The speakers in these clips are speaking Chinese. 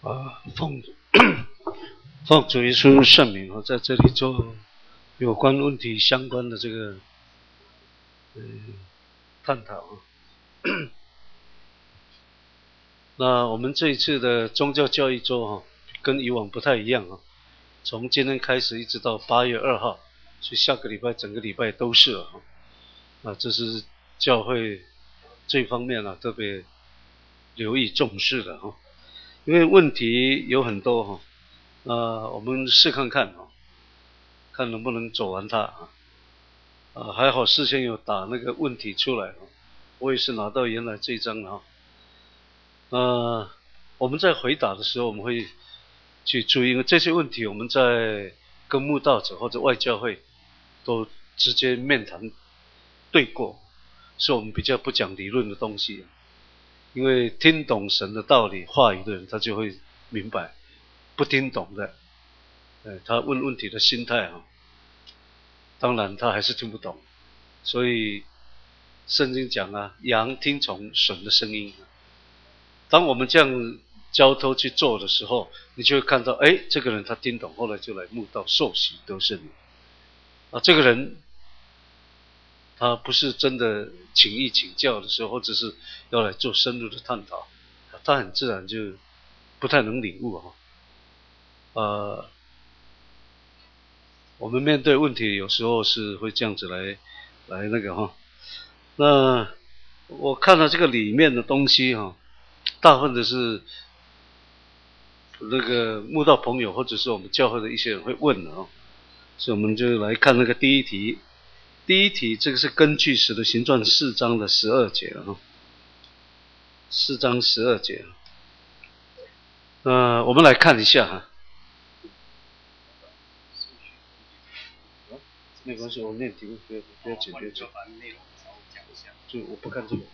奉主耶稣圣名，我在这里做有关问题相关的这个探讨。那我们这一次的宗教教育周跟以往不太一样，从今天开始一直到8月2号，所以下个礼拜整个礼拜都是了。这是教会这方面特别留意重视的，因为问题有很多，我们试看看，看能不能走完它。还好事先有打那个问题出来，我也是拿到原来这一张的。我们在回答的时候，我们会去注意，因为这些问题我们在跟慕道者或者外教会都直接面谈对过，所以我们比较不讲理论的东西。因为听懂神的道理话语的人，他就会明白；不听懂的，他问问题的心态当然他还是听不懂。所以圣经讲羊听从神的声音。当我们这样交托去做的时候，你就会看到，这个人他听懂，后来就来慕道受洗得圣灵。这个人他不是真的请益请教的时候，或者是要来做深入的探讨，他很自然就不太能领悟。我们面对问题有时候是会这样子来那个那我看了这个里面的东西大部分的是那个慕道朋友或者是我们教会的一些人会问的所以我们就来看那个第一题。第一题这个是根据使徒行传4章的12节4章12节。我们来看一下没关系，我念题目不要剪，就我不看这个。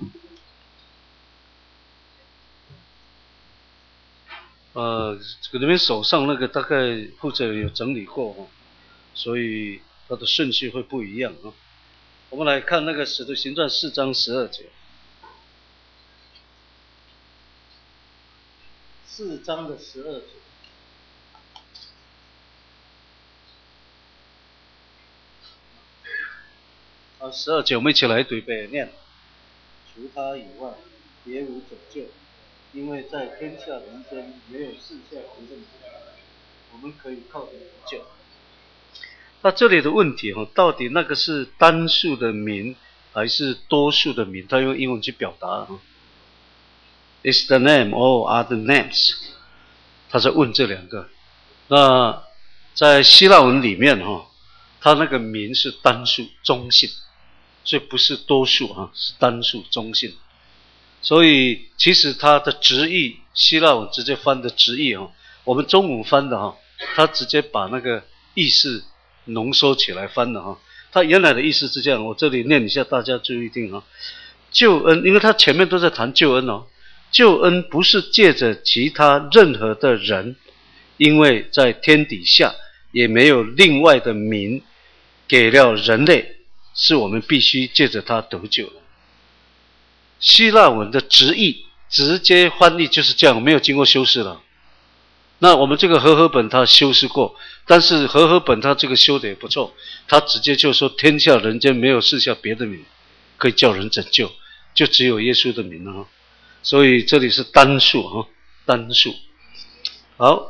这个里面手上那个大概负责人有整理过所以它的顺序会不一样我们来看那个使徒行传4章12节。4章的12节。12节我们一起来对背念。除他以外，别无拯救，因为在天下人间没有赐下别人者，我们可以靠着得救。那这里的问题到底那个是单数的名还是多数的名？他用英文去表达Is the name or are the names？ 他在问这两个。那在希腊文里面他那个名是单数中性，所以不是多数是单数中性。所以其实他的直译，希腊文直接翻的直译我们中文翻的他直接把那个意思浓缩起来翻的他原来的意思是这样，我这里念一下，大家注意听救恩，因为他前面都在谈救恩救恩不是借着其他任何的人，因为在天底下也没有另外的名给了人类，是我们必须借着他得救的。希腊文的直译直接翻译就是这样，没有经过修饰了。那我们这个和合本他修饰过，但是和合本他这个修的也不错，他直接就说天下人间没有赐下别的名可以叫人拯救，就只有耶稣的名了所以这里是单数单数。好，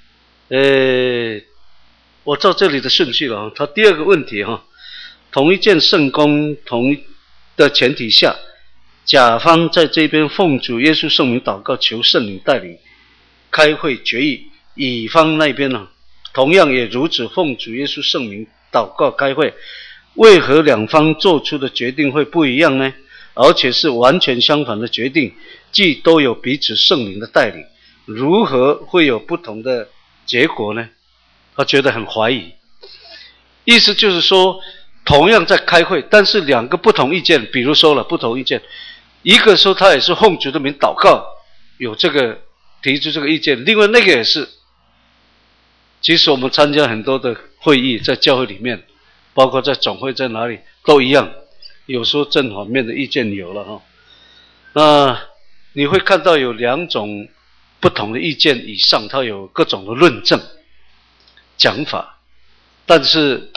我照这里的顺序了他第二个问题同一件圣工同一的前提下，甲方在这边奉主耶稣圣名祷告，求圣灵带领开会决议，乙方那边同样也如此奉主耶稣圣名祷告开会，为何两方做出的决定会不一样呢？而且是完全相反的决定，既都有彼此圣灵的带领，如何会有不同的结果呢？他觉得很怀疑。意思就是说，同样在开会，但是两个不同意见，比如说了不同意见，一个说他也是奉主的名祷告，有这个提出这个意见，另外那个也是。其实我们参加很多的会议，在教会里面，包括在总会在哪里都一样，有时候正反面的意见有了那你会看到有两种不同的意见以上，他有各种的论证讲法，但是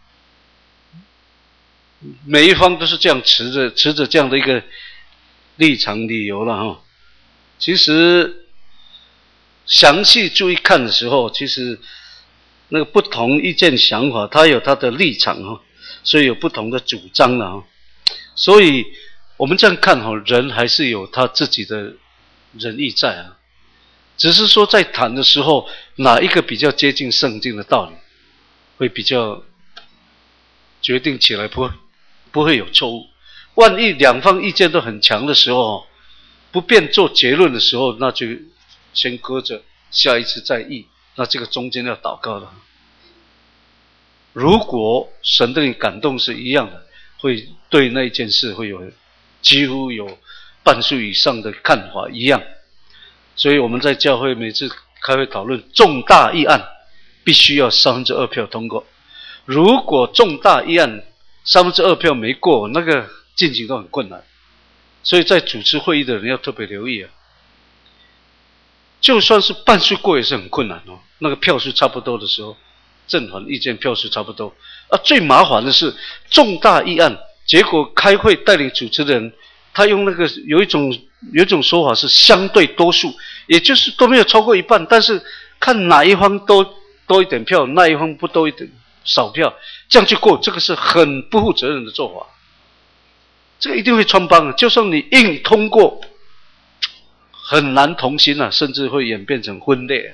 每一方都是这样持着这样的一个立场理由了哈。其实详细注意看的时候，其实那个不同意见想法，它有它的立场哈，所以有不同的主张了哈。所以我们这样看哈，人还是有他自己的仁义在啊，只是说在谈的时候，哪一个比较接近圣经的道理，会比较决定起来不会有错误。万一两方意见都很强的时候，不便做结论的时候，那就先搁着，下一次再议。那这个中间要祷告了。如果神对你感动是一样的，会对那一件事会有几乎有半数以上的看法一样。所以我们在教会每次开会讨论重大议案，必须要2/3票通过。如果重大议案2/3票没过，那个进行都很困难。所以在主持会议的人要特别留意啊。就算是半数过也是很困难哦。那个票数差不多的时候，正反意见票数差不多啊。最麻烦的是重大议案，结果开会带领主持的人，他用那个有一种说法是相对多数，也就是都没有超过一半，但是看哪一方多一点票，那一方不多一点少票，这样就过，这个是很不负责任的做法。这个一定会穿帮，就算你硬通过，很难同心啊，甚至会演变成分裂。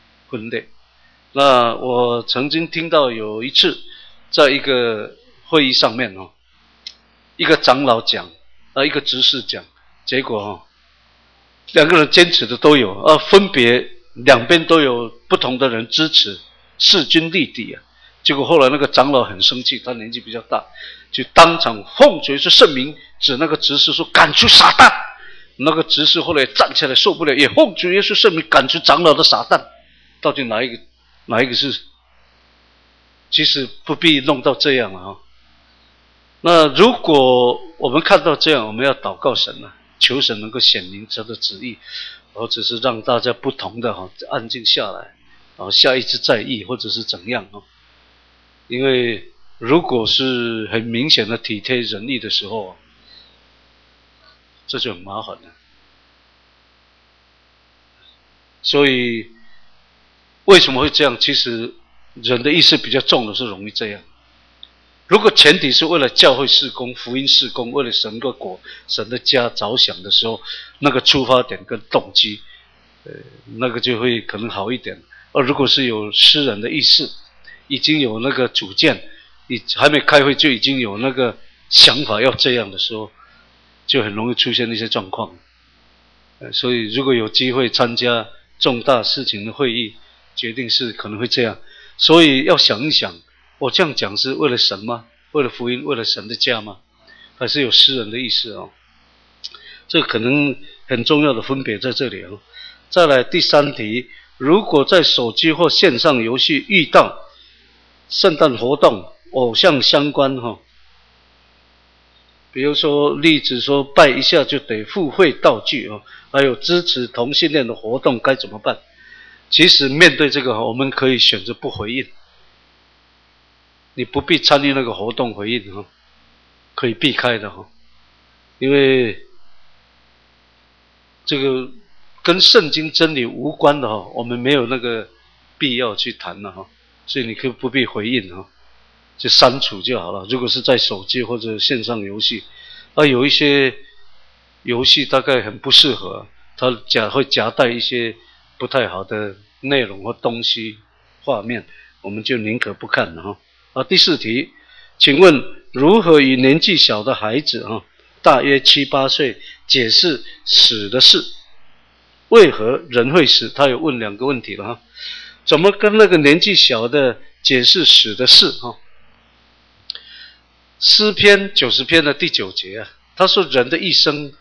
那我曾经听到有一次，在一个会议上面一个长老讲，一个执事讲，结果两个人坚持的都有，分别两边都有不同的人支持，势均力敌啊。结果后来那个长老很生气，他年纪比较大，就当场奉主耶稣圣名指那个执事说赶出撒旦。那个执事后来站起来受不了，也奉主耶稣圣名赶出长老的撒旦。到底哪一个是？其实不必弄到这样啊。那如果我们看到这样，我们要祷告神啊，求神能够显明他的旨意，或者是让大家不同的安静下来，下一次再议或者是怎样因为如果是很明显的体贴仁义的时候，这就很麻烦了。所以为什么会这样？其实人的意识比较重的是容易这样。如果前提是为了教会事工、福音事工，为了神的国、神的家着想的时候，那个出发点跟动机，那个就会可能好一点。而如果是有私人的意识，已经有那个主见，你还没开会就已经有那个想法要这样的时候，就很容易出现一些状况。所以如果有机会参加重大事情的会议，决定是可能会这样。所以要想一想，我这样讲是为了神吗？为了福音，为了神的家吗？还是有私人的意思这个可能很重要的分别在这里再来第3题，如果在手机或线上游戏遇到圣诞活动、偶像相关比如说例子说拜一下就得付费道具还有支持同性恋的活动该怎么办？其实面对这个我们可以选择不回应，你不必参与那个活动回应可以避开的因为这个跟圣经真理无关的我们没有那个必要去谈了所以你可以不必回应就删除就好了。如果是在手机或者线上游戏，有一些游戏大概很不适合，它会夹带一些不太好的内容或东西画面，我们就宁可不看了第4题，请问如何与年纪小的孩子大约7、8岁解释死的事？为何人会死？他有问2个问题了怎么跟那个年纪小的解释死的事诗篇90篇的第9节他说人的一生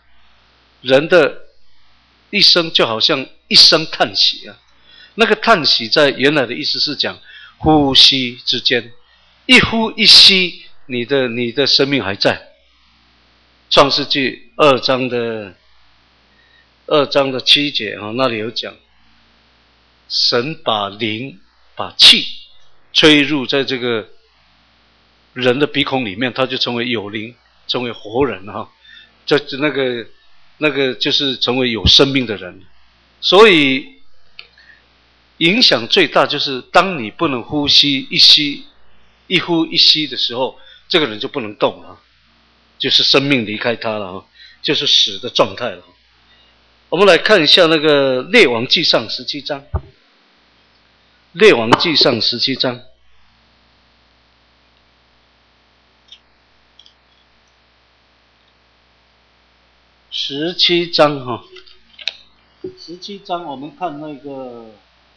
就好像一声叹息那个叹息在原来的意思是讲呼吸之间，一呼一吸，你的生命还在。创世纪2章的 2章的7节那里有讲，神把灵把气吹入在这个人的鼻孔里面，他就成为有灵，成为活人这那个就是成为有生命的人。所以影响最大就是当你不能呼吸，一呼一吸的时候，这个人就不能动了，就是生命离开他了，就是死的状态了。我们来看一下那个列王纪上17章，列王纪上17章。17章17章我们看那个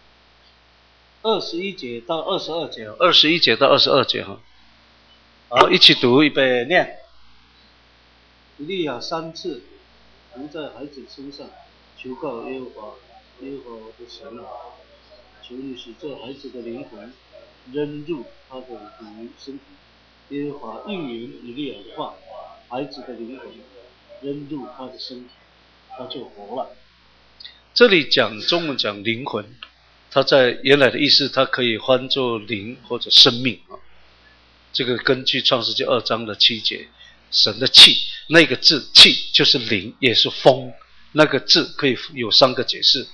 21节到22节，21节到22节好，一起读，预备念。以利亚3次伏在孩子身上，求告耶和华，耶和华我的神啊，求你使这孩子的灵魂扔入他的身体。耶和华应允以利亚的话，孩子的灵魂扔入他的身体，他就活了。这里中文讲灵魂，它在原来的意思，它可以翻作灵或者生命这个根据创世纪2章的7节，神的气，那个字气就是灵，也是风，那个字可以有3个解释。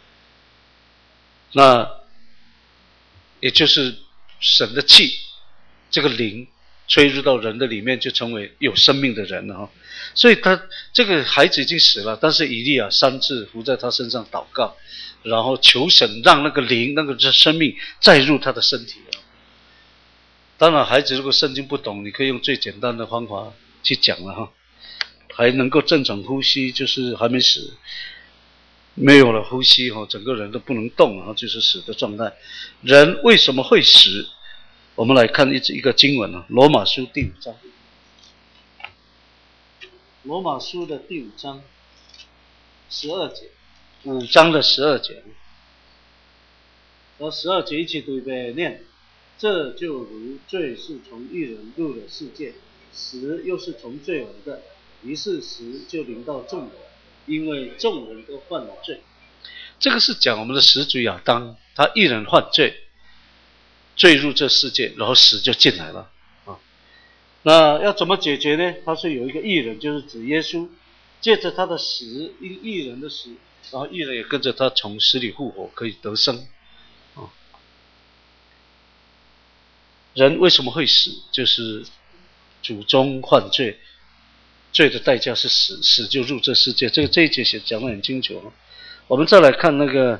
那也就是神的气，这个灵吹入到人的里面，就成为有生命的人了所以他这个孩子已经死了，但是以利亚3次伏在他身上祷告，然后求神让那个灵，那个生命再入他的身体当然孩子如果圣经不懂，你可以用最简单的方法去讲了还能够正常呼吸，就是还没死，没有了呼吸整个人都不能动就是死的状态。人为什么会死？我们来看一个经文罗马书第5章，罗马书的第5章12节，5章的12节，和12节一起读，预备念。这就如罪是从一人入了世界，死又是从罪而的，于是死就临到众人，因为众人都犯了罪。这个是讲我们的始祖亚当，他一人犯罪，坠入这世界，然后死就进来了那要怎么解决呢？他是有一个义人，就是指耶稣，借着他的死，义人的死，然后义人也跟着他从死里复活，可以得生人为什么会死？就是祖宗犯罪，罪的代价是死，死就入这世界。这一节讲得很清楚我们再来看那个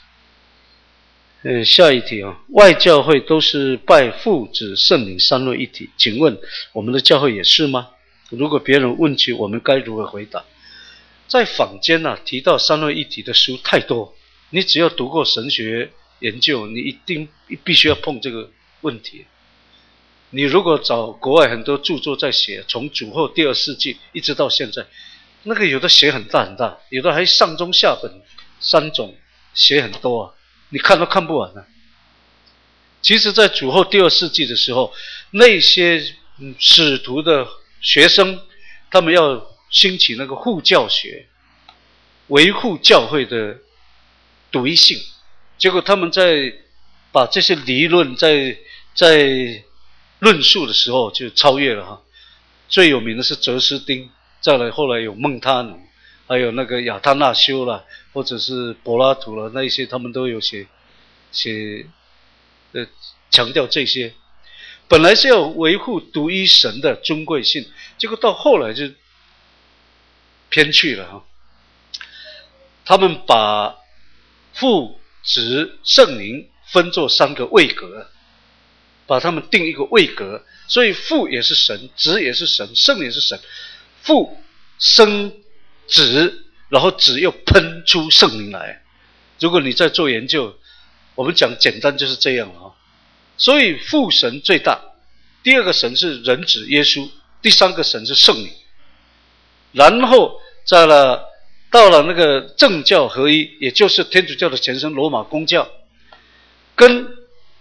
下一题外教会都是拜父子圣灵三位一体，请问我们的教会也是吗？如果别人问起，我们该如何回答？在坊间提到三位一体的书太多，你只要读过神学研究，你必须要碰这个问题。你如果找国外很多著作在写，从主后第2世纪一直到现在，那个有的写很大很大，有的还上中下本3种，写很多你看都看不完其实在主后第2世纪的时候，那些使徒的学生，他们要兴起那个护教学，维护教会的独一性，结果他们在把这些理论在论述的时候就超越了最有名的是哲斯丁，再来后来有孟他努，还有那个亚他那修啦，或者是柏拉图啦，那一些他们都有写强调这些。本来是要维护独一神的尊贵性，结果到后来就偏去了他们把父子圣灵分作3个位格，把他们定一个位格，所以父也是神，子也是神，圣也是神。父生子，然后子又喷出圣灵来。如果你在做研究，我们讲简单就是这样所以父神最大，第2个神是人子耶稣，第3个神是圣灵。然后到了那个政教合一，也就是天主教的前身罗马公教，跟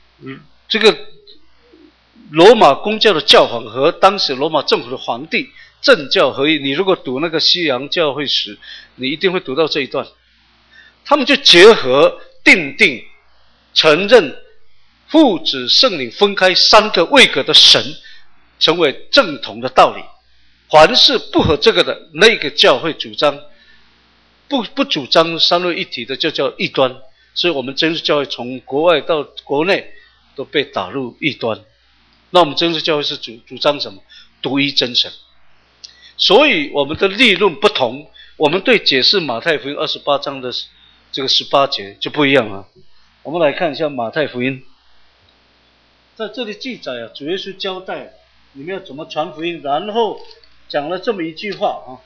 这个罗马公教的教皇和当时罗马政府的皇帝政教合一。你如果读那个西洋教会史，你一定会读到这一段。他们就结合定承认父子圣灵分开三个位格的神成为正统的道理。凡是不合这个的，那个教会主张不主张三位一体的，就叫异端。所以我们真耶稣教会从国外到国内都被打入异端。那我们真耶稣教会是主张什么？独一真神。所以我们的立论不同，我们对解释马太福音28章的这个18节就不一样了。我们来看一下马太福音，在这里记载主耶稣交代你们要怎么传福音，然后讲了这么一句话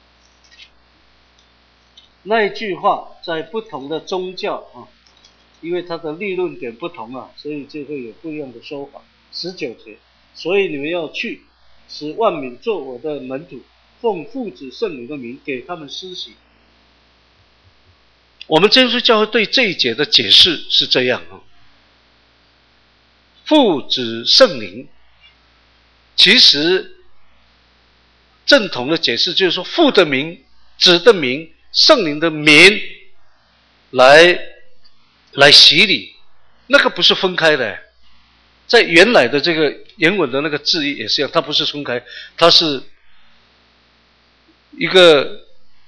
那一句话在不同的宗教因为它的立论点不同所以就会有不一样的说法。19节，所以你们要去，使万民做我的门徒，奉父子圣灵的名给他们施洗。我们真耶稣教会对这一节的解释是这样父子圣灵，其实正统的解释就是说，父的名、子的名、圣灵的名来洗礼，那个不是分开的。在原来的这个原文的那个字义也是一样，它不是分开，它是一个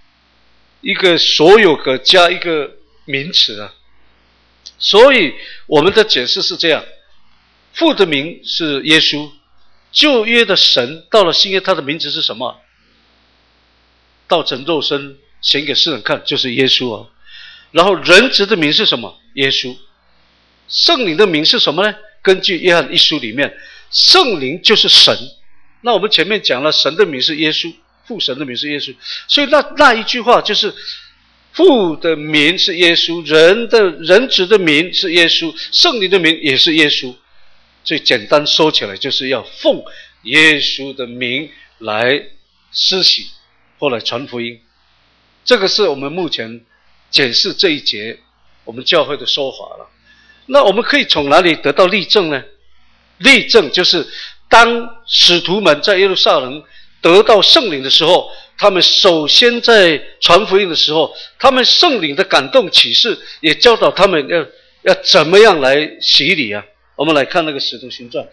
所有格加一个名词所以我们的解释是这样：父的名是耶稣，旧约的神到了新约，他的名字是什么？道成肉身显给世人看，就是耶稣然后人子的名是什么？耶稣。圣灵的名是什么呢？根据约翰一书里面，圣灵就是神。那我们前面讲了，神的名是耶稣，父神的名是耶稣，所以那一句话就是父的名是耶稣，人子的名是耶稣，圣灵的名也是耶稣。最简单说起来，就是要奉耶稣的名来施洗，后来传福音。这个是我们目前解释这一节我们教会的说法了。那我们可以从哪里得到例证呢？例证就是当使徒们在耶路撒冷得到圣灵的时候，他们首先在传福音的时候，他们圣灵的感动启示也教导他们要怎么样来洗礼我们来看那个使徒行传。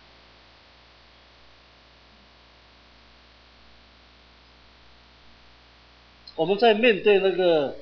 我们在面对那个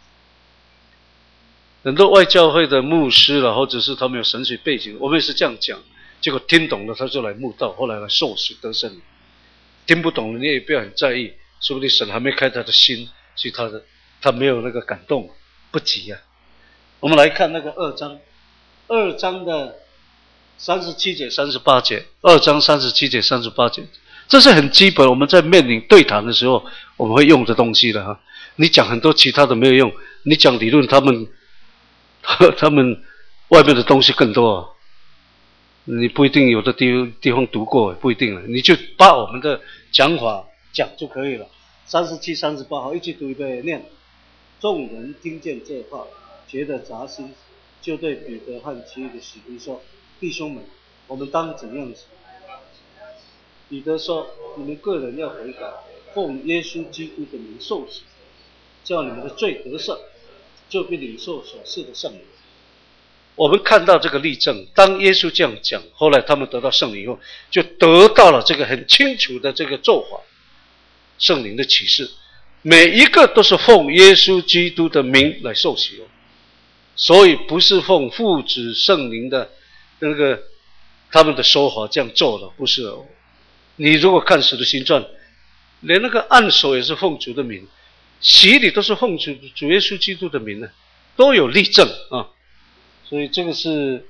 很多外教会的牧师或者是他们有神学背景，我们也是这样讲，结果听懂了他就来慕道，后来来受洗得圣灵。听不懂了你也不要很在意，说不定神还没开他的心，所以他没有那个感动，不急我们来看那个2章的37节38节，2章37节38节，这是很基本，我们在面临对谈的时候我们会用的东西的你讲很多其他的没有用，你讲理论他们外面的东西更多你不一定有的地方读过，不一定你就把我们的讲法讲就可以了。37、38好，一起读一遍念。众人听见这话，觉得扎心，就对彼得和其余的使徒说：弟兄们，我们当怎样行？彼得说：你们个人要悔改，奉耶稣基督的名受洗，叫你们的罪得赦，就必领受所赐的圣灵。我们看到这个例证，当耶稣这样讲，后来他们得到圣灵以后，就得到了这个很清楚的这个做法，圣灵的启示，每一个都是奉耶稣基督的名来受洗所以不是奉父子圣灵的那个他们的说法这样做的，不是你如果看使徒行传，连那个按手也是奉主的名，洗礼都是奉主耶稣基督的名都有例证所以这个是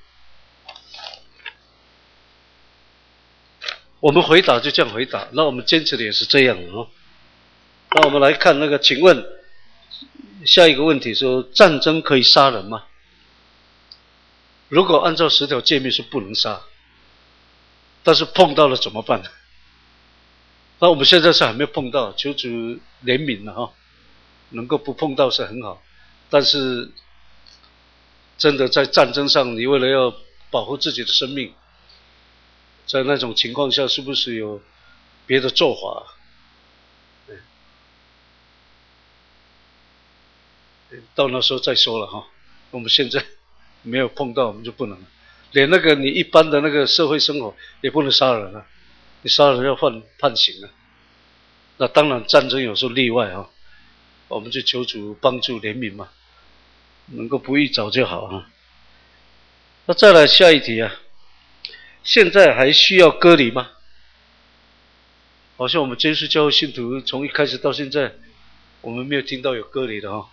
我们回答就这样回答，那我们坚持的也是这样那我们来看那个，请问下一个问题说，战争可以杀人吗？如果按照10条诫命是不能杀，但是碰到了怎么办？那我们现在是还没有碰到，求主怜悯了能够不碰到是很好，但是真的在战争上，你为了要保护自己的生命，在那种情况下是不是有别的做法？ 到那时候再说了哈。我们现在没有碰到，我们就不能了。连那个你一般的那个社会生活也不能杀人啊，你杀人要判刑啊。那当然战争有时候例外啊，我们就求主帮助怜悯嘛，能够不遇早就好啊。那再来下一题啊，现在还需要割礼吗？好像我们真耶稣教会信徒从一开始到现在，我们没有听到有割礼的哈。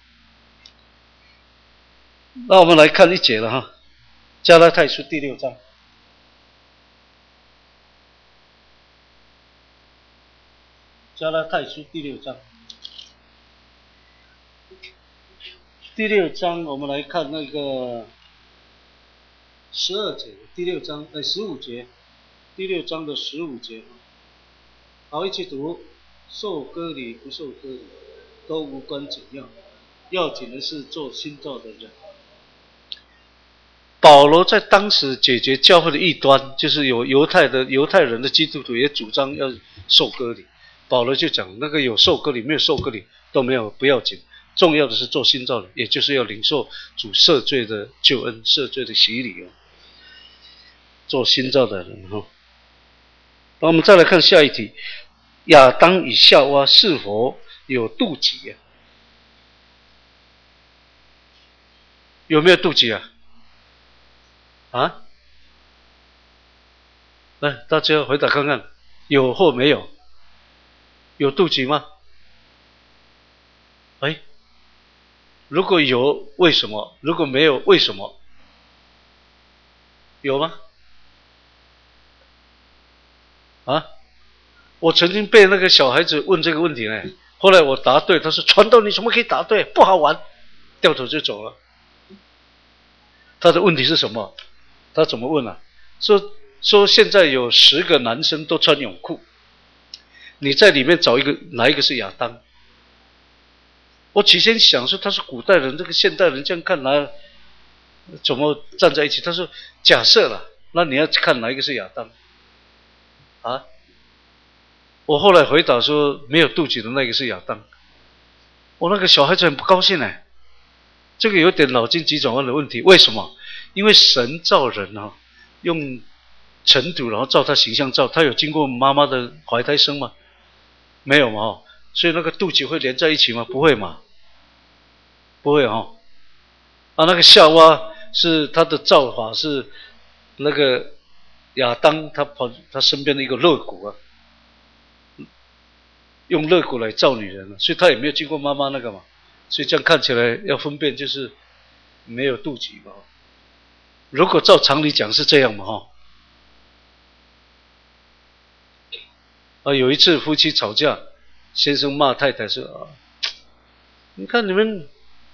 那我们来看一节了哈，加拉太书第6章。加拉太书第6章，第6章我们来看那个12节，第6章15节，第6章的15节。好，一起读：受割礼不受割礼都无关紧要，要紧的是做新造的人。保罗在当时解决教会的异端，就是有犹太人的基督徒也主张要受割礼。保罗就讲，那个有受割礼没有受割礼都没有，不要紧，重要的是做新造的，也就是要领受主赦罪的救恩、赦罪的洗礼哦，做新造的人哈。那我们再来看下一题，亚当与夏娃是否有妒忌啊？有没有妒忌啊？啊？来，大家回答看看，有或没有？有妒忌吗？哎，如果有，为什么？如果没有，为什么？有吗？啊？我曾经被那个小孩子问这个问题呢，后来我答对，他说传道你怎么可以答对？不好玩，掉头就走了。他的问题是什么？他怎么问啊？说现在有10个男生都穿泳裤，你在里面找哪一个是亚当？我起先想说他是古代人，这个现代人这样看来怎么站在一起？他说假设了，那你要看哪一个是亚当啊？我后来回答说没有妒忌的那个是亚当。我那个小孩子很不高兴哎，这个有点脑筋急转弯的问题。为什么？因为神造人啊，用尘土然后照他形象造，他有经过妈妈的怀胎生吗？没有嘛，所以那个妒忌会连在一起吗？不会嘛，不会哈。那个夏娃是他的造法是那个亚当他身边的一个肋骨啊，用肋骨来造女人了，所以他也没有经过妈妈那个嘛，所以这样看起来要分辨就是没有妒忌嘛。如果照常理讲是这样嘛哈。有一次夫妻吵架，先生骂太太说你看你们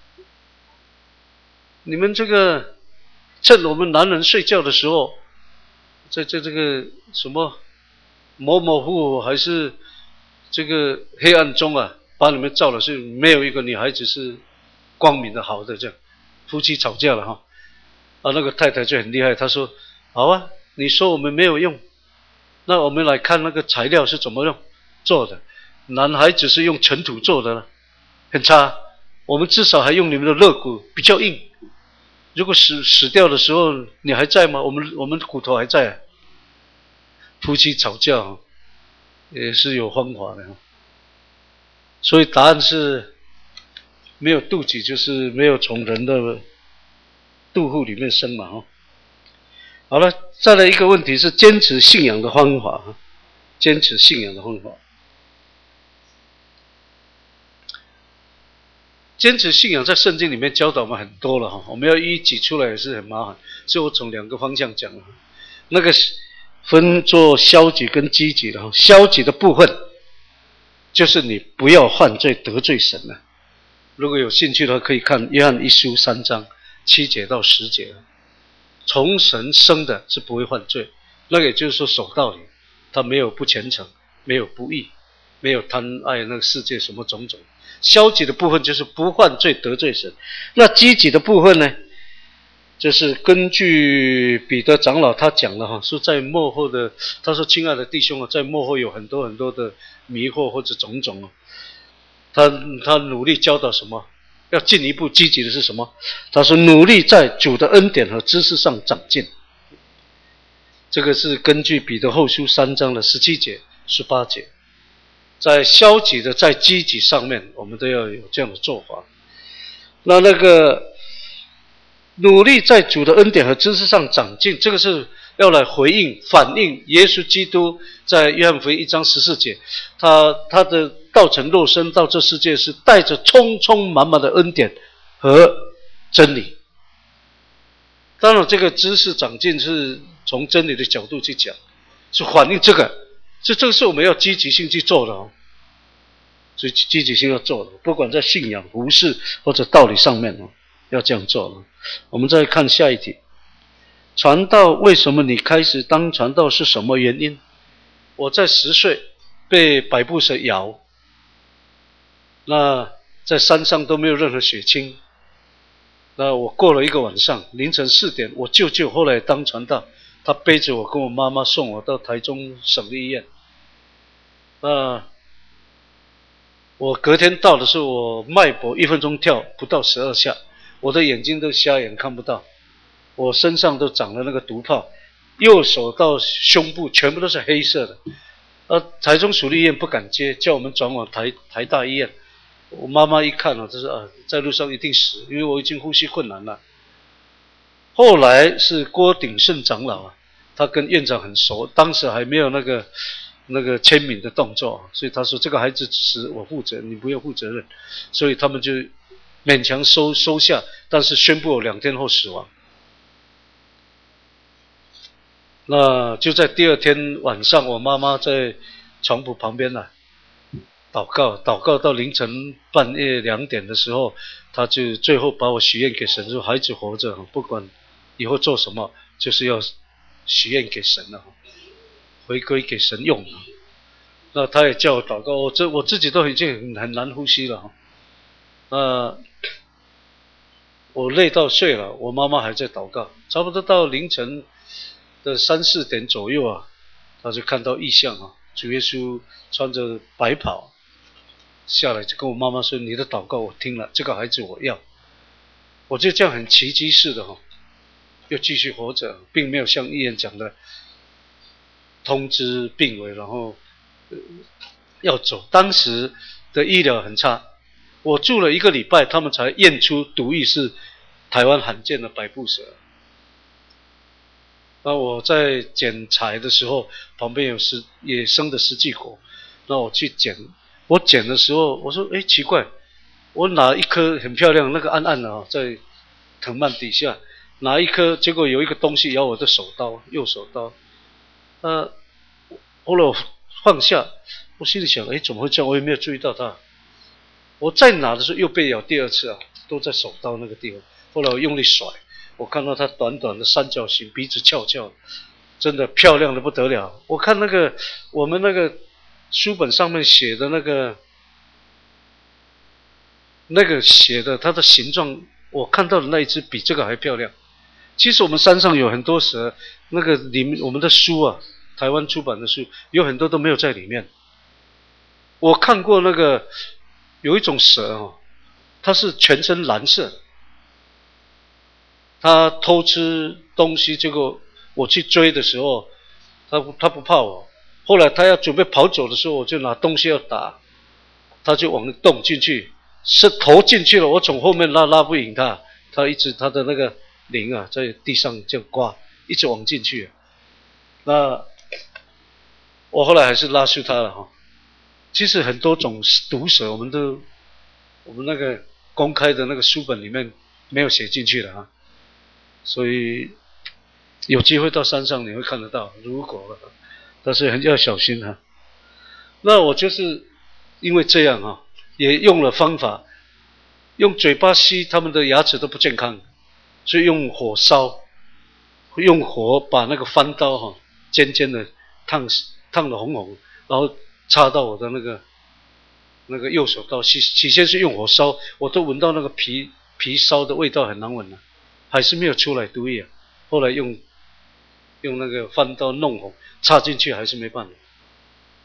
这个趁我们男人睡觉的时候，在这个什么模模糊糊还是这个黑暗中啊，把你们照了，是没有一个女孩子是光明的好的。这样夫妻吵架了哈，那个太太就很厉害，她说好啊，你说我们没有用，那我们来看那个材料是怎么做的。男孩子是用尘土做的了，很差，我们至少还用你们的肋骨，比较硬。如果死掉的时候你还在吗？我们骨头还在啊。夫妻吵架也是有方法的，所以答案是没有妒忌，就是没有从人的肚腹里面生嘛。好了，再来一个问题是坚持信仰的方法。坚持信仰的方法，坚持信仰在圣经里面教导我们很多了哈，我们要一一举出来也是很麻烦，所以我从2个方向讲了。那个分做消极跟积极的哈，消极的部分就是你不要犯罪得罪神了。如果有兴趣的话，可以看约翰1书3章7节到10节。从神生的是不会犯罪，那个也就是说守道理，他没有不虔诚，没有不义，没有贪爱那个世界什么种种。消极的部分就是不犯罪得罪神。那积极的部分呢，就是根据彼得长老他讲了说在末后的，他说亲爱的弟兄在末后有很多很多的迷惑或者种种他努力教导什么？ 要进一步积极的是什么？他说努力在主的恩典和知识上长进。这个是根据彼得后书3章的17节、18节。在消极的，在积极上面，我们都要有这样的做法。那个努力在主的恩典和知识上长进，这个是要来回应、反映耶稣基督在约翰福音1章14节，他的道成肉身到这世界是带着充充满满的恩典和真理。当然，这个知识长进是从真理的角度去讲，是反映这个。这个是我们要积极性去做的哦，所以积极性要做的，不管在信仰、服事或者道理上面哦，要这样做了。我们再看下一题，传道为什么你开始当传道是什么原因？我在10岁被百步蛇咬，那在山上都没有任何血清，那我过了一个晚上，凌晨4点，我舅舅后来当传道，他背着我跟我妈妈送我到台中省立医院。我隔天到的时候，我脉搏1分钟跳不到12下，我的眼睛都瞎眼看不到，我身上都长了那个毒泡，右手到胸部全部都是黑色的。台中属立医院不敢接，叫我们转往台大医院。我妈妈一看就是在路上一定死，因为我已经呼吸困难了。后来是郭鼎盛长老他跟院长很熟，当时还没有那个签名的动作，所以他说这个孩子死我负责，你不要负责任，所以他们就勉强收下，但是宣布我2天后死亡。那就在第2天晚上，我妈妈在床铺旁边祷告到凌晨半夜2点的时候，他就最后把我许愿给神，说孩子活着，不管以后做什么，就是要许愿给神了，回归给神用。那他也叫我祷告，我自己都已经很难呼吸了。我累到睡了，我妈妈还在祷告，差不多到凌晨的3、4点左右他就看到异象主耶稣穿着白袍下来，就跟我妈妈说：“你的祷告我听了，这个孩子我要。”我就这样很奇迹式的又继续活着，并没有像医院讲的通知病危，然后要走。当时的医疗很差，我住了1个礼拜，他们才验出毒液是台湾罕见的百步蛇。那我在捡柴的时候，旁边有野生的石棘果，那我去捡。我捡的时候，我说：“奇怪，我拿一颗很漂亮，那个暗暗的在藤蔓底下拿一颗，结果有一个东西咬我的手刀，右手刀。后来我放下，我心里想：怎么会这样？我也没有注意到它。我再拿的时候又被咬第2次都在手刀那个地方。后来我用力甩，我看到它短短的三角形，鼻子翘翘，真的漂亮的不得了。我看我们那个书本上面写的那个写的它的形状，我看到的那一只比这个还漂亮。其实我们山上有很多蛇，那个里面我们的书台湾出版的书有很多都没有在里面。我看过有一种蛇它是全身蓝色，它偷吃东西，结果我去追的时候，它不怕我。后来它要准备跑走的时候，我就拿东西要打，它就往洞进去，是头进去了，我从后面拉不赢它，它的那个鳞在地上这样刮，一直往进去。那我后来还是拉住它了其实很多种毒蛇，我们那个公开的那个书本里面没有写进去的所以有机会到山上你会看得到，如果但是要小心那我就是因为这样也用了方法，用嘴巴吸，他们的牙齿都不健康，所以用火烧，用火把那个翻刀尖尖的烫得红红，然后插到我的那个右手刀。起先是用火烧，我都闻到那个皮烧的味道很难闻还是没有出来毒液后来用那个翻刀弄红，插进去还是没办法。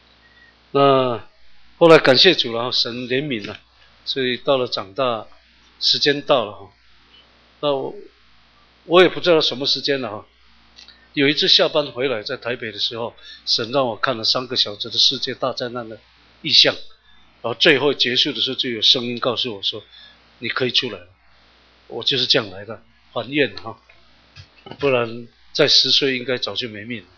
那后来感谢主了，神怜悯了，所以到了长大， 时间到了哈，那我也不知道什么时间了哈。有一次下班回来，在台北的时候，神让我看了3个小时的世界大灾难的意象，然后最后结束的时候就有声音告诉我说：“你可以出来了。”我就是这样来的，还愿哈，不然在10岁应该早就没命了。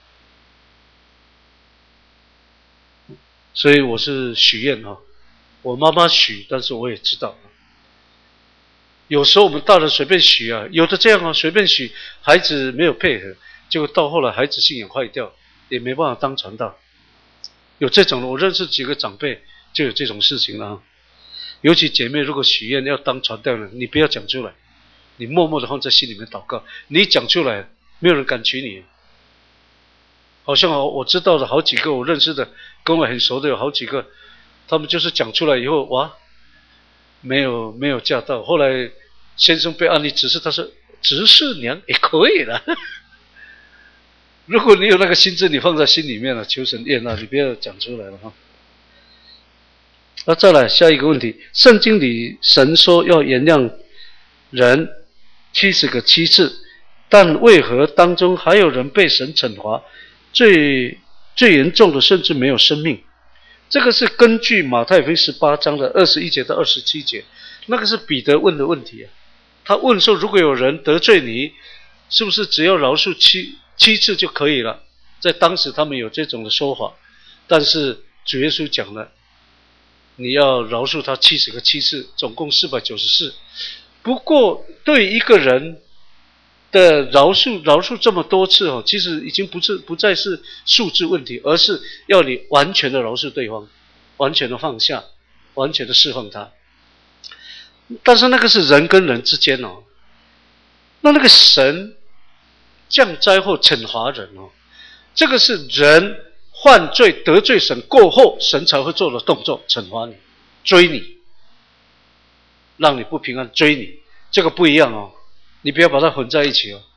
所以我是许愿哈，我妈妈许，但是我也知道，有时候我们大人随便许啊，有的这样啊，随便许，孩子没有配合，结果到后来孩子信仰坏掉，也没办法当传道。有这种的，我认识几个长辈就有这种事情了啊。尤其姐妹如果许愿要当传道人，你不要讲出来，你默默的放在心里面祷告。你讲出来，没有人敢娶你。好像我知道的好几个，我认识的跟我很熟的有好几个，他们就是讲出来以后，哇，没有嫁到。后来先生被安利指示，他说执事娘也可以了。如果你有那个心智，你放在心里面了，求神验纳，你不要讲出来了哈。那再来下一个问题，圣经里神说要原谅人70个7次，但为何当中还有人被神惩罚？最严重的甚至没有生命。这个是根据马太福音18章的21节到27节，那个是彼得问的问题啊。他问说，如果有人得罪你，是不是只要饶恕七次就可以了？在当时他们有这种的说法，但是主耶稣讲了，你要饶恕他70个7次，总共494。不过对一个人的饶恕这么多次哦，其实已经不再是数字问题，而是要你完全的饶恕对方，完全的放下，完全的释放他。但是那个是人跟人之间哦，那个神降灾后惩罚人哦，这个是人犯罪得罪神过后，神才会做的动作，惩罚你，追你，让你不平安，追你，这个不一样哦。你不要把它混在一起哦。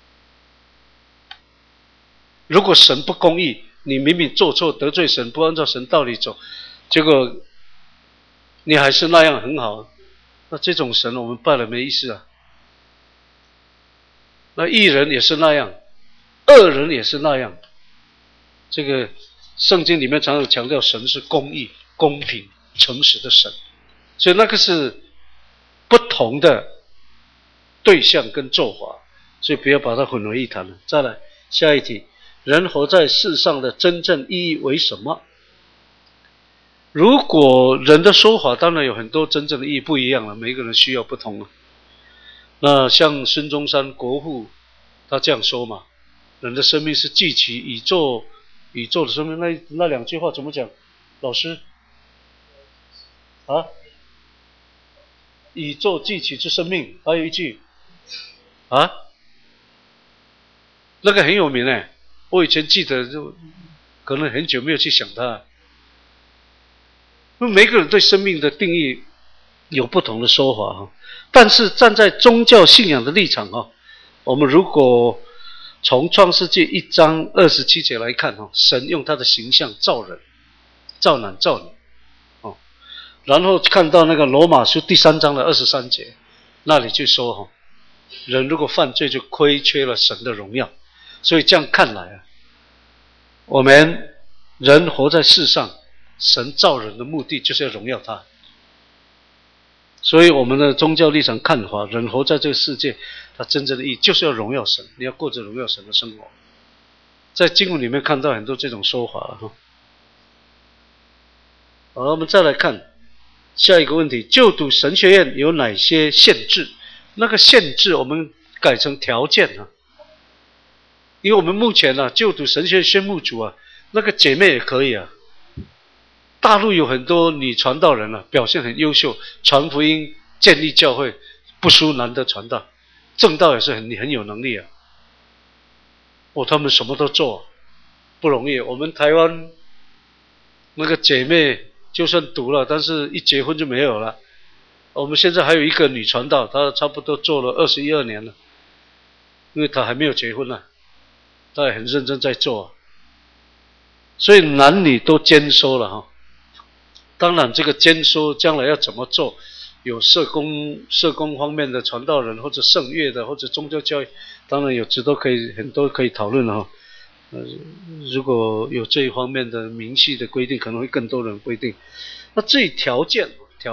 如果神不公义，你明明做错得罪神，不按照神道理走，结果你还是那样很好，那这种神我们拜了没意思啊。那义人也是那样，恶人也是那样。这个圣经里面常常强调神是公义、公平、诚实的神，所以那个是不同的对象跟做法，所以不要把它混为一谈了。再来下一题，人活在世上的真正意义为什么？如果人的说法当然有很多真正的意义不一样了，每一个人需要不同了。那像孙中山国父他这样说嘛，人的生命是记起宇宙的生命，那2句话怎么讲？老师啊，宇宙记起之生命，还有一句啊，那个很有名哎，我以前记得就可能很久没有去想它。每个人对生命的定义有不同的说法哈，但是站在宗教信仰的立场哈，我们如果从创世纪1章27节来看哈，神用他的形象造人，造男造女哦，然后看到那个罗马书第3章的23节，那里就说哈，人如果犯罪就亏缺了神的荣耀。所以这样看来啊，我们人活在世上，神造人的目的就是要荣耀他。所以我们的宗教立场看法，人活在这个世界，他真正的意义就是要荣耀神，你要过着荣耀神的生活。在经文里面看到很多这种说法了哈。好，我们再来看下一个问题，就读神学院有哪些限制？那个限制我们改成条件啊。因为我们目前啊，就读神学院宣牧组啊，那个姐妹也可以啊。大陆有很多女传道人啊，表现很优秀，传福音、建立教会，不输男的传道，正道也是很有能力啊。他们什么都做，不容易。我们台湾那个姐妹就算读了，但是一结婚就没有了。我们现在还有一个女传道，她差不多做了21年了，因为她还没有结婚呢，她也很认真在做，所以男女都兼收了哈。当然这个兼收将来要怎么做， 有社工方面的传道人，或者圣乐的，或者宗教教育，当然有很多可以讨论哈。如果有这一方面的明细的规定，可能会更多人规定。那至于条件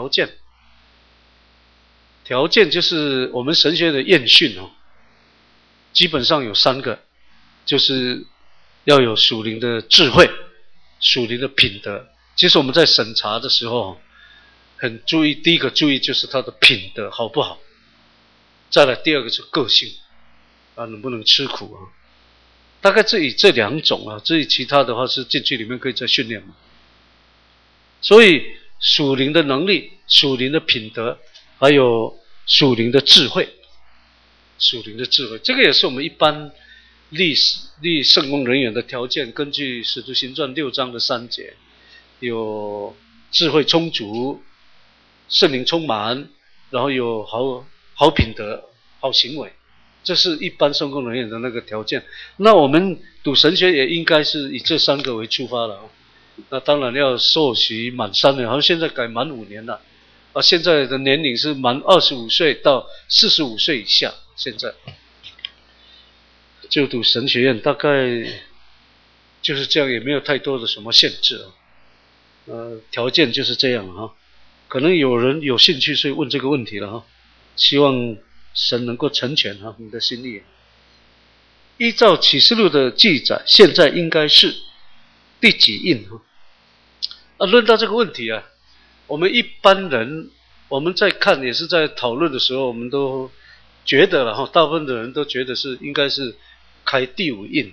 就是我们神学的验训哦，基本上有3个，就是要有属灵的智慧、属灵的品德。其实我们在审查的时候很注意，第一个注意就是他的品德好不好，再来第二个是个性啊，能不能吃苦啊。大概这2种啊，至于其他的话是进去里面可以再训练嘛。所以属灵的能力、属灵的品德，还有属灵的智慧，这个也是我们一般立圣工人员的条件。根据使徒行传6章的3节，有智慧充足、圣灵充满，然后有好品德、好行为，这是一般圣工人员的那个条件。那我们读神学也应该是以这3个为出发了。那当然要受洗满3年，好像现在改满5年了。现在的年龄是满25岁到45岁以下。现在就读神学院大概就是这样，也没有太多的什么限制条件就是这样哈。可能有人有兴趣所以问这个问题了哈，希望神能够成全你的心意。依照启示录的记载，现在应该是第几印论到这个问题我们一般人我们在看也是在讨论的时候，我们都觉得了大部分的人都觉得是应该是开第5印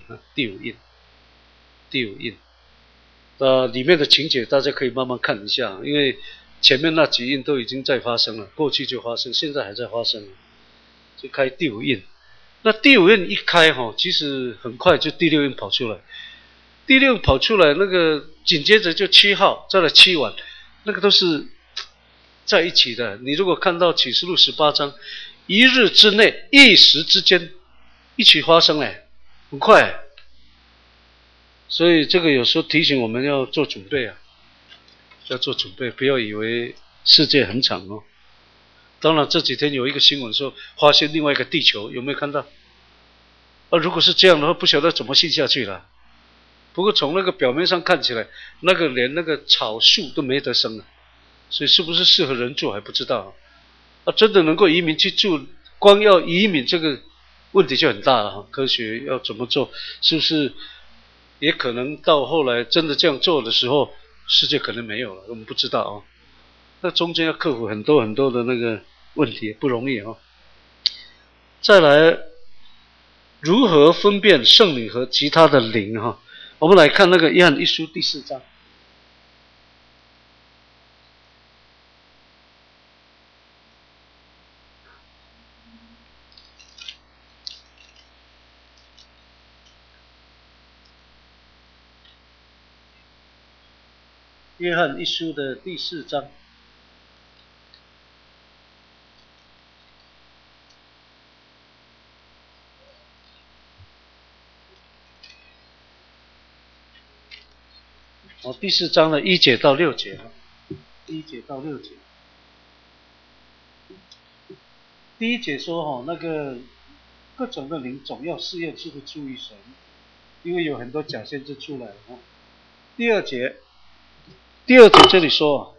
里面的情节大家可以慢慢看一下，因为前面那几印都已经在发生了，过去就发生，现在还在发生，就开第5印。那第5印一开其实很快就第6印跑出来，第6印跑出来，那个紧接着就7号，再来7晚，那个都是在一起的。你如果看到启示录18章，1日之内一时之间一起发生很快所以这个有时候提醒我们要做准备要做准备，不要以为世界很长当然这几天有一个新闻说发现另外一个地球，有没有看到如果是这样的话，不晓得怎么信下去了。不过从那个表面上看起来，那个连那个草树都没得生了，所以是不是适合人住还不知道真的能够移民去住，光要移民这个问题就很大了科学要怎么做，是不是也可能到后来真的这样做的时候，世界可能没有了，我们不知道那中间要克服很多很多的那个问题，不容易再来，如何分辨圣灵和其他的灵我们来看那个约翰一书第4章。约翰一书的第4章。第4章的1节到6节，1节到6节。第1节说那个各种的灵总要试验是不是出于神，因为有很多假先知出来第2节这里说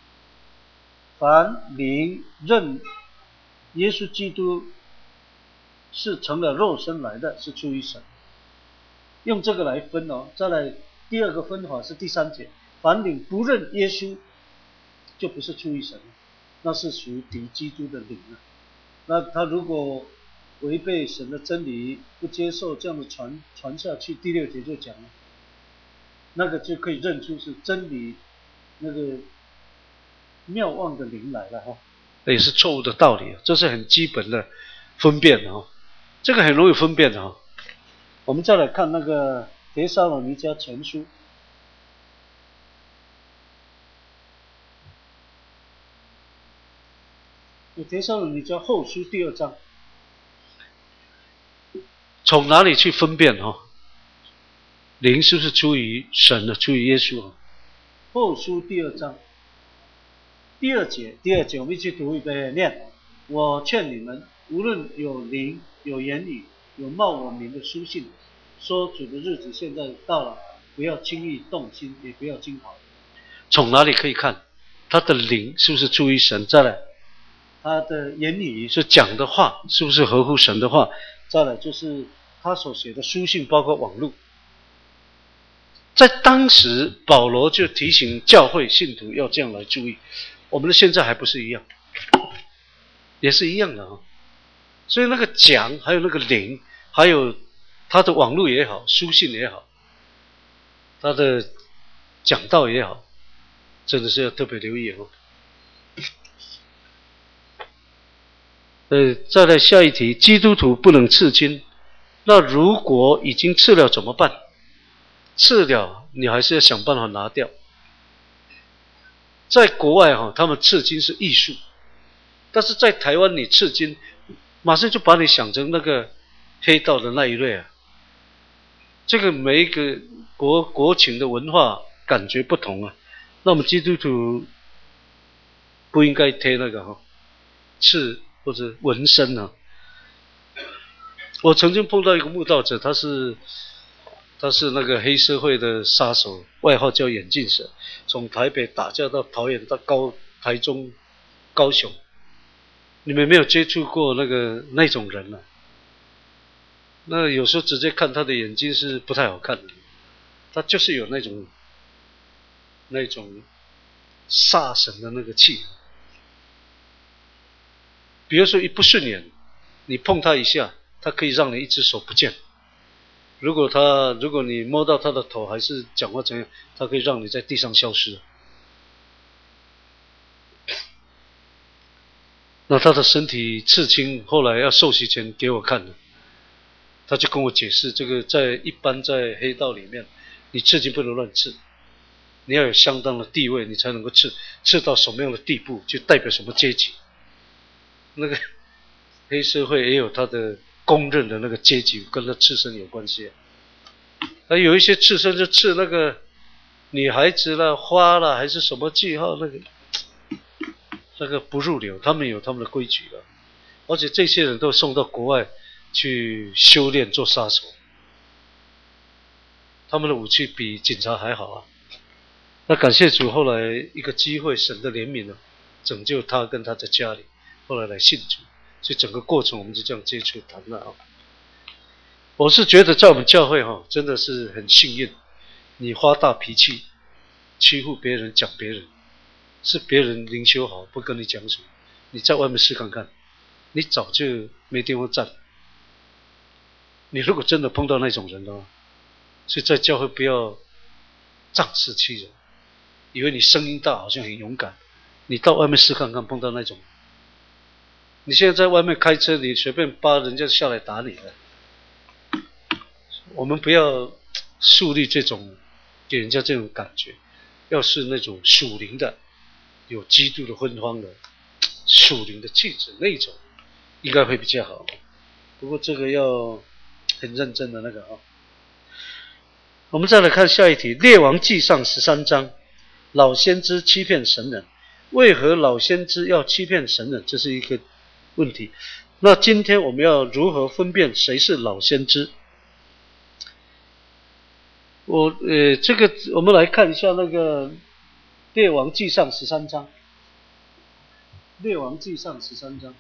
凡灵认耶稣基督是成了肉身来的，是出于神，用这个来分再来第2个分法是第3节，凡灵不认耶稣就不是出于神，那是属于敌基督的灵那他如果违背神的真理，不接受这样的传下去，第6节就讲了，那个就可以认出是真理那个妙望的灵来了那也是错误的道理这是很基本的分辨这个很容易分辨我们再来看那个帖撒罗尼迦前书，帖撒罗尼迦后书第2章，从哪里去分辨灵是不是出于神的，出于耶稣后书第2章第二节我们一起读预备念。我劝你们，无论有灵、有言语、有冒我名的书信，说主的日子现在到了，不要轻易动心，也不要惊慌。从哪里可以看他的灵是不是出于神？再来，他的言语是讲的话是不是合乎神的话？再来就是他所写的书信，包括网络。在当时，保罗就提醒教会信徒要这样来注意。我们的现在还不是一样，也是一样的啊。所以那个讲，还有那个灵，还有他的网络也好，书信也好，他的讲道也好，真的是要特别留意哦。再来下一题，基督徒不能刺青，那如果已经刺了怎么办？刺了你还是要想办法拿掉。在国外他们刺青是艺术，但是在台湾你刺青，马上就把你想成那个黑道的那一类啊。这个每一个国情的文化感觉不同啊。那我们基督徒不应该贴那个刺或者纹身啊。我曾经碰到一个慕道者，他是那个黑社会的杀手，外号叫眼镜蛇，从台北打架到桃园到台中、高雄。你们没有接触过那种人啊？那有时候直接看他的眼睛是不太好看的，他就是有那种煞神的那个气。比如说一不顺眼，你碰他一下，他可以让你一只手不见。如果你摸到他的头还是讲话怎样，他可以让你在地上消失。那他的身体刺青，后来要受洗前给我看了，他就跟我解释，这个一般在黑道里面，你刺青不能乱刺，你要有相当的地位，你才能够刺到什么样的地步，就代表什么阶级。那个黑社会也有他的公认的那个阶级，跟他刺身有关系。那有一些刺身就刺那个女孩子啦、花啦，还是什么记号，那个不入流，他们有他们的规矩了。而且这些人都送到国外去修炼做杀手，他们的武器比警察还好啊。那感谢主，后来一个机会，神的怜悯拯救他跟他的家里，后来信主。所以整个过程我们就这样接触谈了啊。我是觉得在我们教会真的是很幸运，你发大脾气欺负别人讲别人，是别人灵修好不跟你讲什么，你在外面试看看，你早就没地方站。你如果真的碰到那种人的话，所以在教会不要仗势欺人，以为你声音大好像很勇敢，你到外面试看看，碰到那种，你现在在外面开车，你随便扒人家下来打你了。我们不要树立这种给人家这种感觉，要是那种属灵的，有基督的芬芳的属灵的气质，那种应该会比较好。不过这个要很认真的我们再来看下一题，列王纪上13章，老先知欺骗神人，为何老先知要欺骗神人？这是一个问题。那今天我们要如何分辨谁是老先知？这个我们来看一下那个列王纪上13章，列王纪上13章。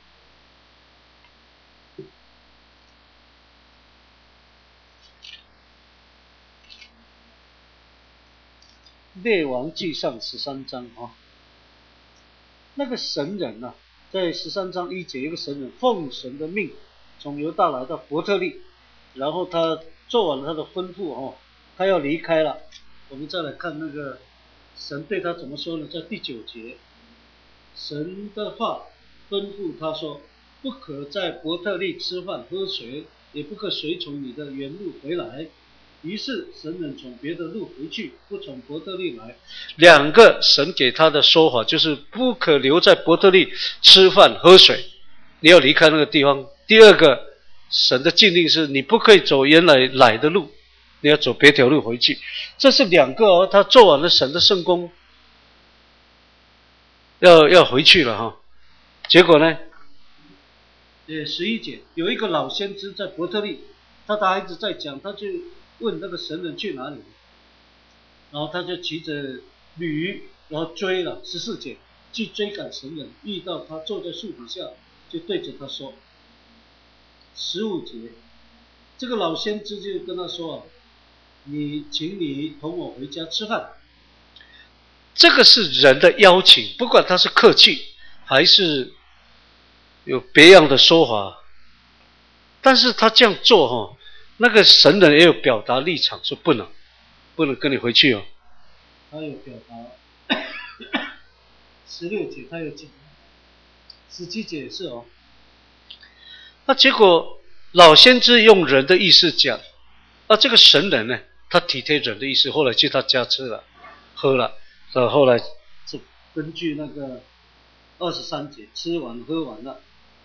列王纪上13章那个神人在13章1节，一个神人奉神的命从犹大来到伯特利，然后他做完了他的吩咐他要离开了。我们再来看那个神对他怎么说呢？在第9节，神的话吩咐他说，不可在伯特利吃饭喝水，也不可随从你的原路回来。于是神人从别的路回去，不从伯特利来。两个神给他的说法就是不可留在伯特利吃饭喝水，你要离开那个地方。第二个神的禁令是你不可以走原来的路，你要走别条路回去。这是两个他做完了神的圣工， 要回去了哈。结果呢，11节有一个老先知在伯特利，他的孩子在讲，他就问那个神人去哪里，然后他就骑着驴，然后追了14节，去追赶神人，遇到他坐在树底下，就对着他说。15节，这个老先知就跟他说啊，请你同我回家吃饭。这个是人的邀请，不管他是客气还是有别样的说法，但是他这样做哈，那个神人也有表达立场，说不能跟你回去哦。他有表达16节他有讲，17节也是哦。那结果老先知用人的意思讲，这个神人呢，他体贴人的意思，后来去他家吃了喝了，后来是根据那个23节吃完喝完了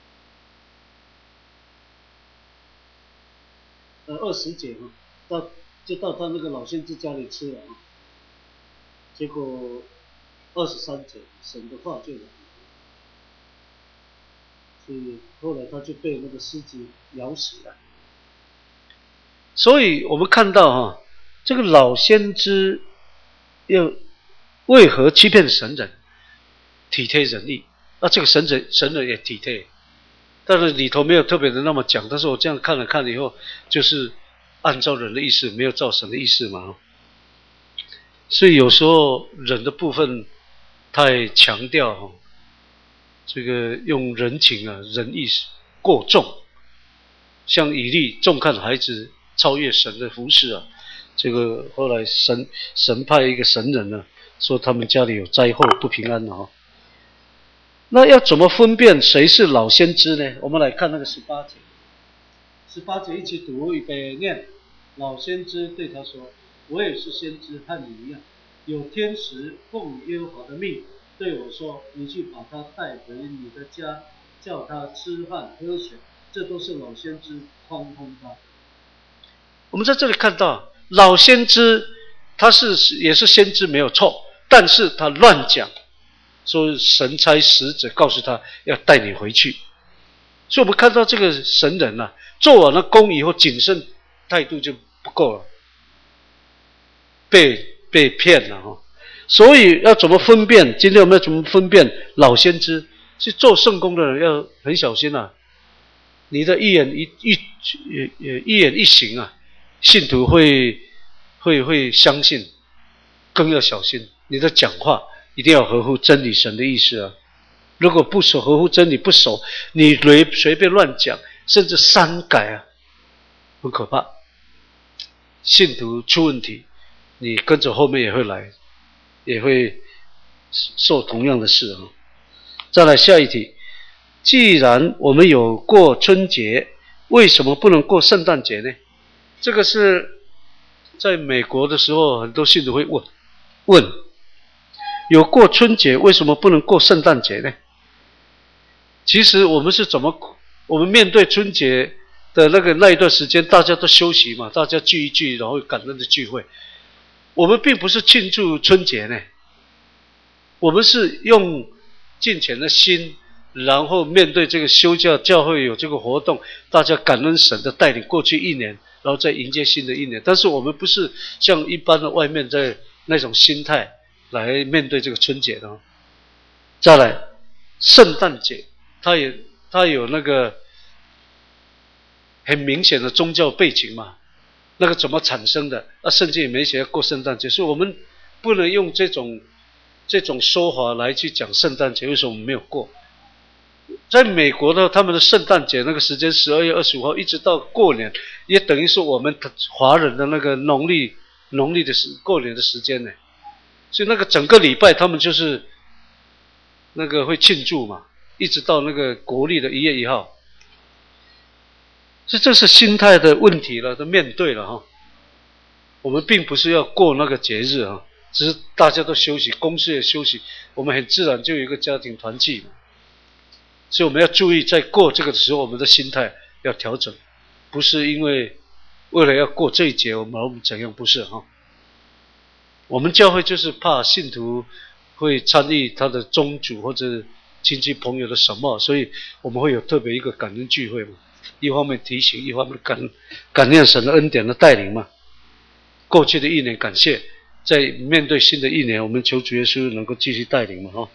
，20节就到他那个老先知家里吃了啊，结果23节神的话就来了，所以后来他就被那个狮子咬死了。所以我们看到哈，这个老先知又为何欺骗神人，体贴人意？这个神人也体贴，但是里头没有特别的那么讲。但是我这样看了看以后，就是按照人的意思，没有照神的意思嘛。所以有时候人的部分太强调这个用人情啊、人意过重，像以利重看孩子，超越神的服侍啊。这个后来神派一个神人呢，说他们家里有灾祸不平安啊。那要怎么分辨谁是老先知呢？我们来看那个18节，18节一起读，预备念。老先知对他说：“我也是先知，和你一样，有天使奉耶和华的命对我说，你去把他带回你的家，叫他吃饭喝水，这都是老先知宽宏他。”我们在这里看到老先知他也是先知没有错，但是他乱讲，说神差使者告诉他要带你回去。所以我们看到这个神人啊，做完了工以后谨慎态度就不够了，被骗了哈。所以要怎么分辨？今天我们要怎么分辨老先知？是做圣工的人要很小心啊，你的一言一行啊，信徒会相信，更要小心。你的讲话一定要合乎真理神的意思啊。如果不合乎真理不守，你随便乱讲，甚至删改啊，很可怕。信徒出问题，你跟着后面也会来，也会受同样的事啊。再来下一题，既然我们有过春节，为什么不能过圣诞节呢？这个是在美国的时候，很多信徒会问，有过春节，为什么不能过圣诞节呢？其实我们是我们面对春节的那一段时间，大家都休息嘛，大家聚一聚，然后感恩的聚会。我们并不是庆祝春节呢，我们是用敬虔的心，然后面对这个休假，教会有这个活动，大家感恩神的带领，过去一年，然后再迎接新的一年。但是我们不是像一般的外面在那种心态来面对这个春节的。再来，圣诞节，它有那个很明显的宗教背景嘛，那个怎么产生的？圣经也没写要过圣诞节，所以我们不能用这种说法来去讲圣诞节，为什么我们没有过？在美国呢，他们的圣诞节那个时间12月25号一直到过年，也等于是我们华人的那个农历的过年的时间呢。所以那个整个礼拜他们就是那个会庆祝嘛，一直到那个国历的1月1号。所以这是心态的问题了，都面对了哈。我们并不是要过那个节日啊，只是大家都休息，公司也休息，我们很自然就有一个家庭团聚嘛。所以我们要注意，在过这个的时候，我们的心态要调整，不是因为了要过这一节，我们怎样，不是哈。我们教会就是怕信徒会参与他的宗主或者亲戚朋友的什么，所以我们会有特别一个感恩聚会嘛，一方面提醒，一方面感念神的恩典的带领嘛。过去的一年感谢，在面对新的一年，我们求主耶稣能够继续带领嘛。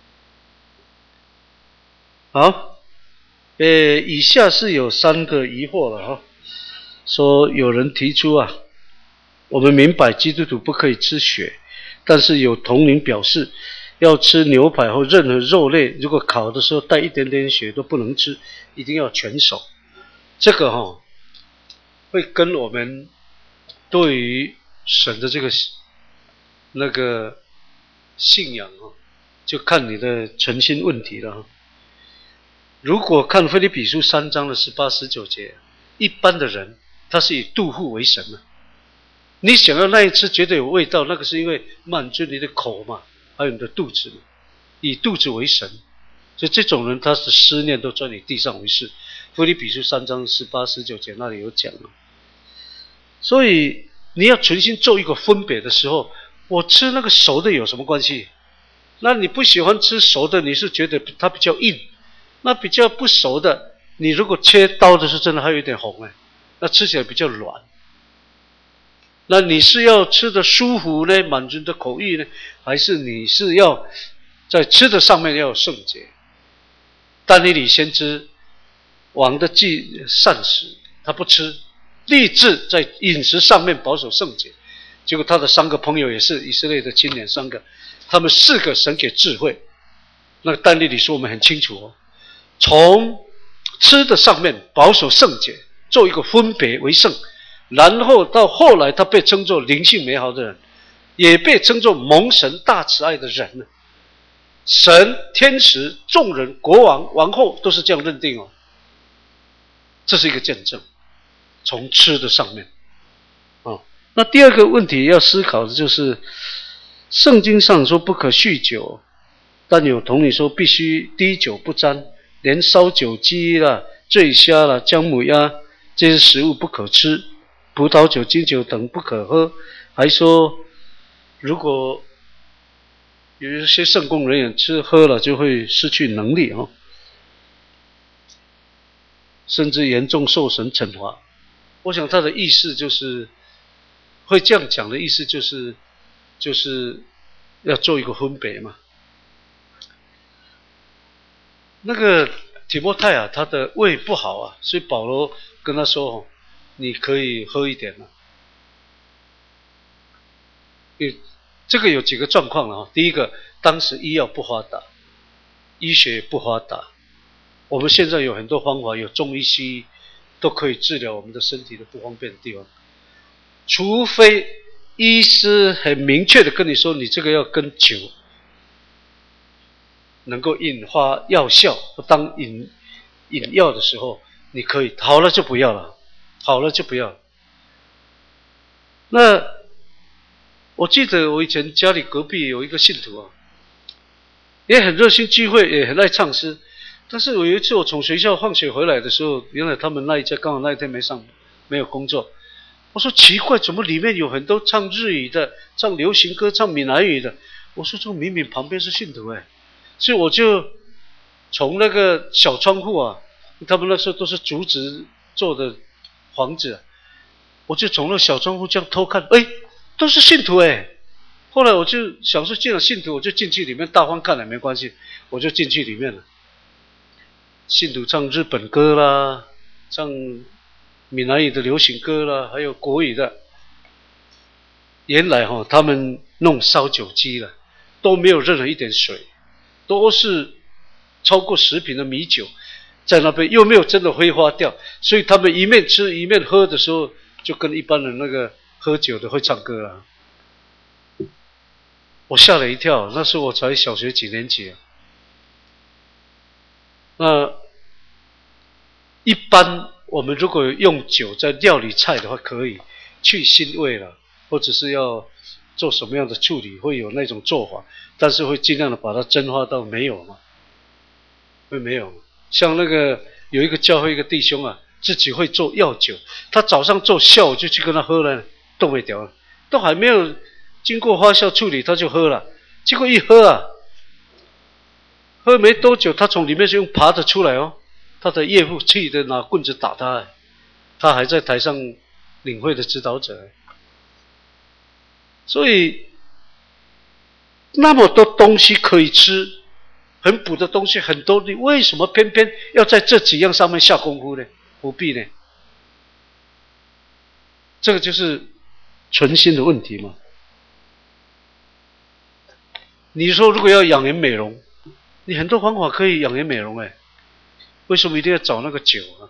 好，以下是有3个疑惑了哈，说有人提出啊，我们明白基督徒不可以吃血，但是有同龄表示要吃牛排或任何肉类，如果烤的时候带一点点血都不能吃，一定要全熟。这个会跟我们对于神的这个那个信仰就看你的诚心问题了。如果看腓立比书3章的18、19节，一般的人他是以肚腹为神的。你想要那一吃绝对有味道，那个是因为满足你的口嘛，还有你的肚子嘛，以肚子为神。所以这种人他的思念都专以地上为事。腓立比书3章18、19节那里有讲了。所以你要存心做一个分别的时候，我吃那个熟的有什么关系？那你不喜欢吃熟的，你是觉得它比较硬，那比较不熟的，你如果切刀的时候真的还有一点红那吃起来比较软。那你是要吃的舒服呢，满足你的口欲呢，还是你是要在吃的上面要有圣洁？但以理先知王的膳食他不吃，立志在饮食上面保守圣洁。结果他的3个朋友也是以色列的青年3个，他们4个神给智慧。那个但以理说我们很清楚从吃的上面保守圣洁，做一个分别为圣，然后到后来他被称作灵性美好的人，也被称作蒙神大慈爱的人。神、天使、众人、国王、王后都是这样认定这是一个见证，从吃的上面那第二个问题要思考的就是圣经上说不可酗酒，但有同理说必须滴酒不沾，连烧酒鸡啦、醉虾啦、姜母鸭这些食物不可吃，葡萄酒、金酒等不可喝，还说如果有一些圣工人员吃喝了就会失去能力甚至严重受神惩罚。我想他的意思就是会这样讲的意思就是要做一个分别嘛。那个提摩太他的胃不好所以保罗跟他说你可以喝一点这个有几个状况第一个，当时医药不发达，医学也不发达，我们现在有很多方法，有中医西医都可以治疗我们的身体的不方便的地方，除非医师很明确的跟你说你这个要跟酒能够引发药效，当引药的时候你可以，好了就不要了，好了就不要了。那我记得我以前家里隔壁有一个信徒也很热心聚会，也很爱唱诗，但是我有一次我从学校放学回来的时候，原来他们那一家刚好那一天没有工作，我说奇怪，怎么里面有很多唱日语的、唱流行歌、唱闽南语的？我说这明明旁边是信徒所以我就从那个小窗户他们那时候都是竹子做的房子我就从那小窗户这样偷看，都是信徒后来我就想说既然信徒，我就进去里面大方看了没关系，我就进去里面了。信徒唱日本歌啦，唱闽南语的流行歌啦，还有国语的。原来他们弄烧酒鸡了，都没有任何一点水，都是超过10瓶的米酒在那边，又没有真的挥发掉，所以他们一面吃一面喝的时候，就跟一般人那个喝酒的会唱歌我吓了一跳，那时候我才小学几年级那一般我们如果用酒在料理菜的话，可以去腥味了，或者是要做什么样的处理，会有那种做法，但是会尽量的把它蒸发到没有嘛，会没有。像那个有一个教会一个弟兄自己会做药酒，他早上做，下午就去跟他喝了，冻未掉了，都还没有经过发酵处理他就喝了， 结果一喝啊，喝没多久，他从里面就用爬着出来哦。他的岳父气得拿棍子打他，他还在台上领会的指导者。所以那么多东西可以吃，很补的东西很多，你为什么偏偏要在这几样上面下功夫呢？不必呢？这个就是存心的问题嘛。你说如果要养颜美容，你很多方法可以养颜美容哎，为什么一定要找那个酒呢？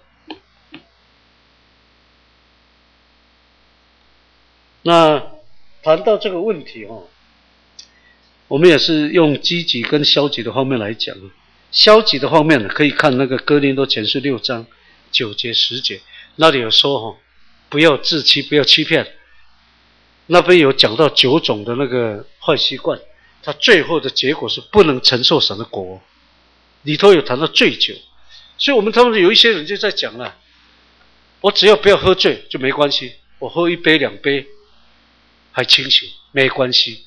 那谈到这个问题哦，我们也是用积极跟消极的方面来讲。消极的方面呢，可以看那个哥林多前书6章9节10节，那里有说哦，不要自欺，不要欺骗。那边有讲到9种的那个坏习惯，它最后的结果是不能承受神的国。里头有谈到醉酒，所以他们有一些人就在讲了，我只要不要喝醉就没关系，我喝1杯2杯还清醒，没关系。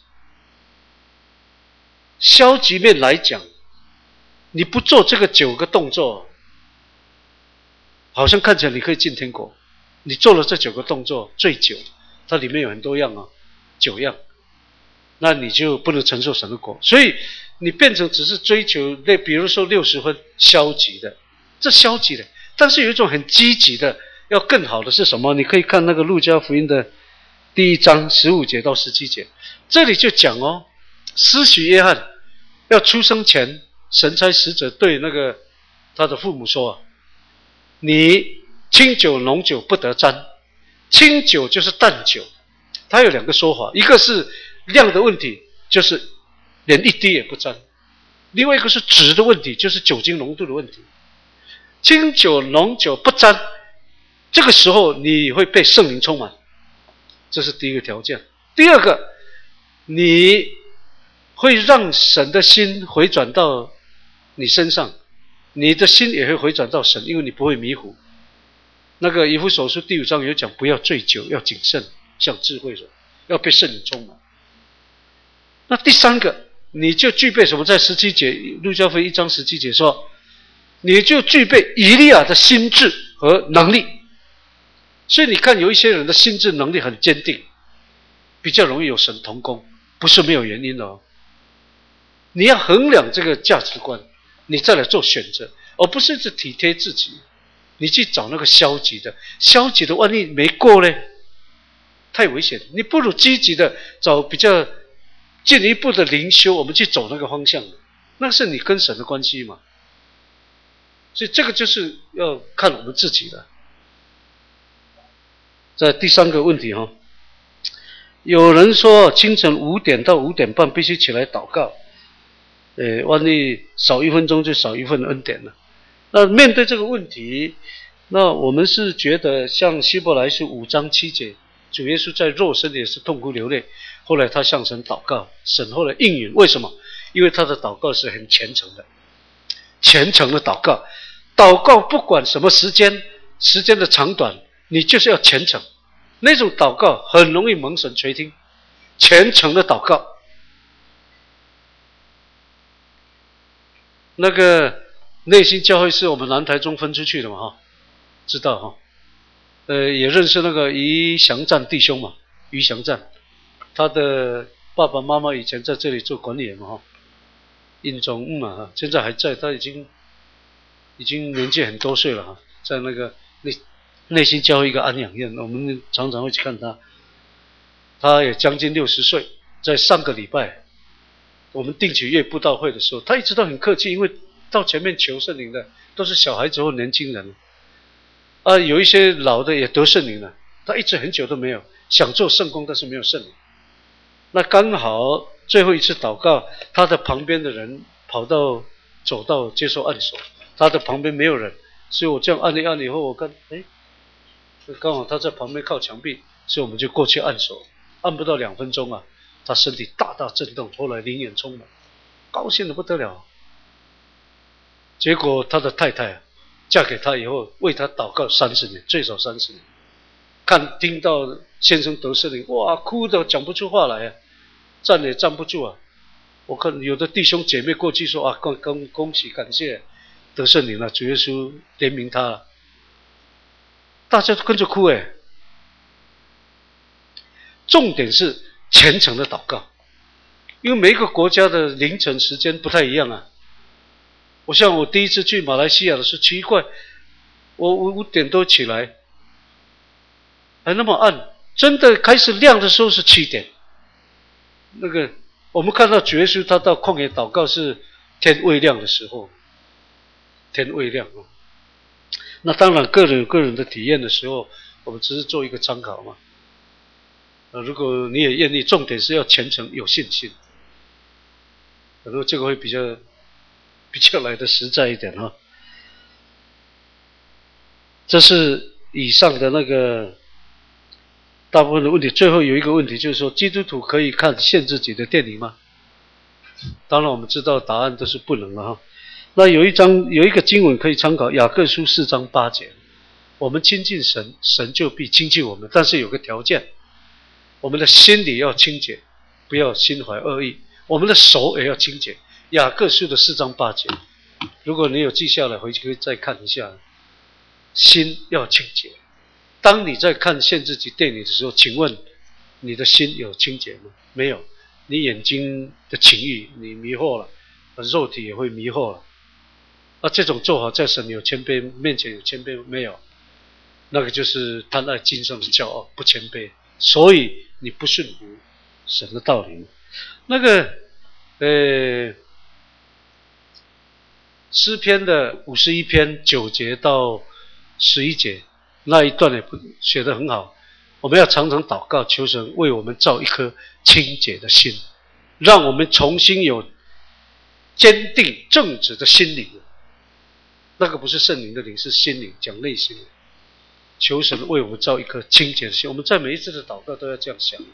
消极面来讲，你不做这个9个动作，好像看起来你可以进天国。你做了这9个动作，醉酒，它里面有很多样啊，9样，那你就不能承受神的国。所以你变成只是追求那，比如说60分，消极的，这消极的。但是有一种很积极的，要更好的是什么？你可以看那个路加福音的第1章15节到17节，这里就讲哦，施洗约翰要出生前，神差使者对那个他的父母说啊，你清酒浓酒不得沾。清酒就是淡酒，它有2个说法，一个是量的问题，就是连1滴也不沾；另外一个是值的问题，就是酒精浓度的问题。清酒浓酒不沾，这个时候你会被圣灵充满，这是第一个条件。第二个，你会让神的心回转到你身上，你的心也会回转到神，因为你不会迷糊。那个以弗所书第5章有讲，不要醉酒，要谨慎，像智慧人，要被圣灵充满。那第3个，你就具备什么？在17节，路加福音1章17节说，你就具备以利亚的心智和能力。所以你看，有一些人的心智能力很坚定，比较容易有神同工，不是没有原因的哦。你要衡量这个价值观，你再来做选择，而不是一直体贴自己。你去找那个消极的，消极的万一没过呢，太危险。你不如积极的找比较进一步的灵修，我们去走那个方向，那是你跟神的关系嘛。所以这个就是要看我们自己的。在第3个问题哈，有人说清晨5点到5点半必须起来祷告，万一少1分钟就少1份恩典了。那面对这个问题，那我们是觉得像希伯来书5章7节，主耶稣在肉身也是痛哭流泪，后来他向神祷告，神后来应允。为什么？因为他的祷告是很虔诚的，虔诚的祷告。祷告不管什么时间的长短，你就是要虔诚。那种祷告很容易蒙神垂听，虔诚的祷告。那个内心教会是我们南台中分出去的嘛哈，知道哈，也认识那个于祥赞弟兄嘛，于祥赞，他的爸爸妈妈以前在这里做管理员嘛哈，印中嘛哈，现在还在，他已经年纪很多岁了哈，在那个内心教会一个安养院，我们常常会去看他，他也将近60岁，在上个礼拜我们定期月布道会的时候，他一直都很客气，因为到前面求圣灵的都是小孩子或年轻人啊，有一些老的也得圣灵了，他一直很久都没有想做圣工，但是没有圣灵。那刚好最后一次祷告，他的旁边的人走到接受按手，他的旁边没有人，所以我这样按一按以后，我看刚好他在旁边靠墙壁，所以我们就过去按手，按不到2分钟啊，他身体大大震动，后来灵眼充满，高兴得不得了。结果他的太太嫁给他以后，为他祷告30年，最少30年。听到先生得圣灵，哇，哭得讲不出话来啊，站也站不住啊。 我看有的弟兄姐妹过去说啊，恭喜感谢得圣灵了，主耶稣怜悯他了，大家都跟着哭哎。重点是虔诚的祷告，因为每一个国家的凌晨时间不太一样啊。我第一次去马来西亚的时候，奇怪，我5点多起来，还那么暗，真的开始亮的时候是7点。那个我们看到主耶稣他到旷野祷告是天未亮的时候，天未亮哦。那当然个人有个人的体验的时候，我们只是做一个参考嘛。如果你也愿意，重点是要虔诚有信心，可能这个会比较来的实在一点哈。这是以上的那个大部分的问题。最后有一个问题就是说，基督徒可以看限制级的电影吗？当然我们知道答案都是不能了哈。那有一个经文可以参考，雅各书4章8节，我们亲近神，神就必亲近我们，但是有个条件，我们的心里要清洁，不要心怀恶意，我们的手也要清洁。雅各书的4章8节，如果你有记下来，回去可以再看一下。心要清洁。当你在看限制级电影的时候，请问你的心有清洁吗？没有，你眼睛的情欲你迷惑了，肉体也会迷惑了。这种做法在神有谦卑面前有谦卑没有？那个就是贪爱今生的骄傲，不谦卑，所以你不顺服神的道理。那个诗篇的51篇9节到11节那一段也写得很好。我们要常常祷告，求神为我们造一颗清洁的心，让我们重新有坚定正直的心灵。那个不是圣灵的灵，是心灵，讲内心。求神为我们造一颗清洁的心。我们在每一次的祷告都要这样想，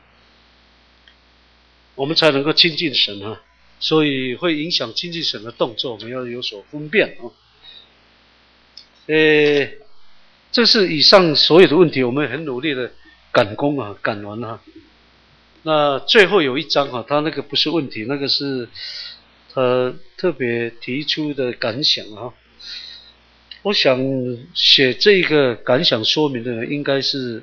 我们才能够亲近神啊。所以会影响亲近神的动作，我们要有所分辨啊。这是以上所有的问题，我们很努力的赶工啊，赶完啊。那最后有一章啊，他那个不是问题，那个是他特别提出的感想啊。我想写这个感想说明的人应该是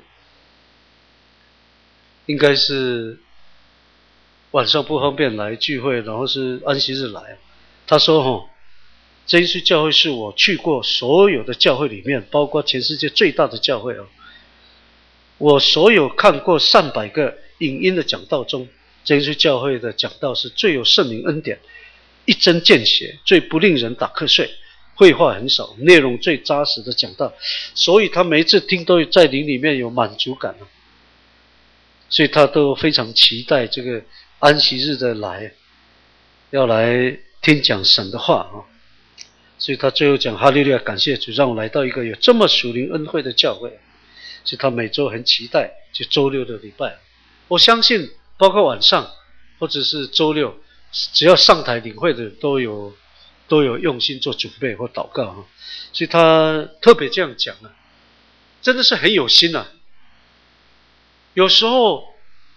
晚上不方便来聚会，然后是安息日来。他说真耶稣教会是我去过所有的教会里面，包括全世界最大的教会我所有看过300个影音的讲道中，真耶稣教会的讲道是最有圣灵恩典，一针见血，最不令人打瞌睡，废话很少，内容最扎实的讲道，所以他每一次听都在灵里面有满足感所以他都非常期待这个安息日的要来听讲神的话所以他最后讲哈利路亚，感谢主让我来到一个有这么属灵恩惠的教会，所以他每周很期待就周六的礼拜。我相信包括晚上或者是周六，只要上台领会的人都有用心做准备或祷告所以他特别这样讲真的是很有心有时候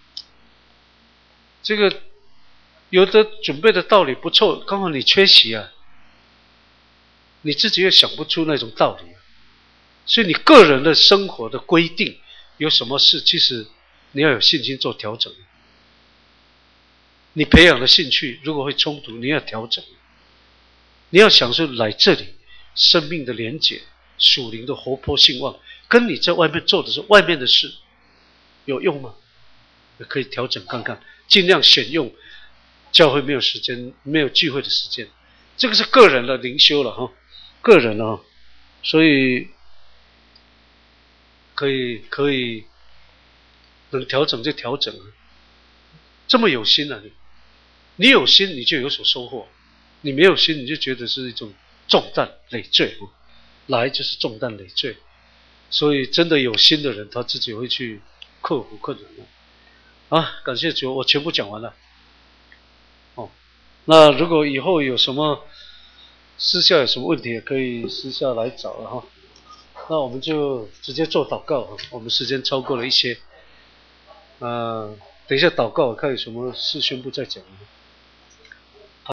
这个有的准备的道理不错，刚好你缺席你自己也想不出那种道理所以你个人的生活的规定有什么事，其实你要有信心做调整。你培养的兴趣如果会冲突，你要调整。你要享受来这里生命的连结，属灵的活泼兴旺，跟你在外面做的是外面的事有用吗？也可以调整看看，尽量选用教会没有时间没有聚会的时间，这个是个人的灵修了个人所以可以能调整就调整这么有心你有心你就有所收获，你没有心你就觉得是一种重担累赘来就是重担累赘。所以真的有心的人他自己会去克服困难感谢主，我全部讲完了那如果以后有什么私下有什么问题也可以私下来找了那我们就直接做祷告我们时间超过了一些等一下祷告我看有什么事宣布再讲